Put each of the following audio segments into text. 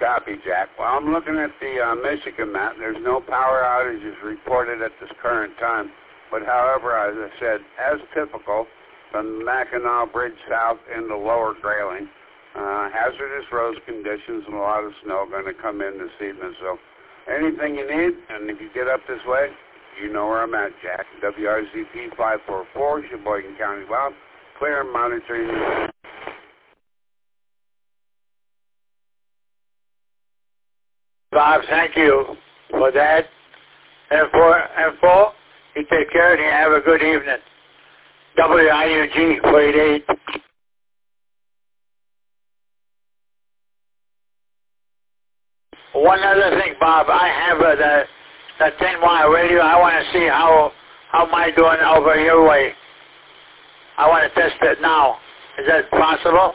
copy, Jack. Well, I'm looking at the Michigan map. There's no power outages reported at this current time. But however, as I said, as typical, from the Mackinac Bridge south into Lower Grayling, hazardous road conditions and a lot of snow going to come in this evening. So anything you need, and if you get up this way, you know where I'm at, Jack. WRZP 544 Sheboygan County Bob. Clear and monitoring. Bob, thank you for that. And for you take care and you have a good evening. WIUG 488. One other thing, Bob, I have the 10-wire radio. I want to see how am I doing over your way. I want to test it now. Is that possible?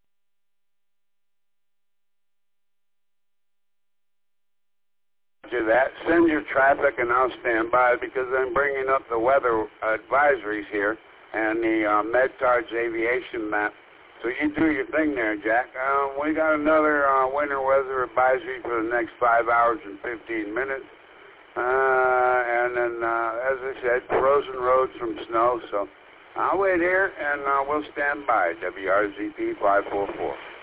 Do that. Send your traffic and I'll stand by because I'm bringing up the weather advisories here and the MedTards aviation map. So you do your thing there, Jack. We got another winter weather advisory for the next 5 hours and 15 minutes. And then, as I said, frozen roads from snow. So I'll wait here and we'll stand by. WRZP 544.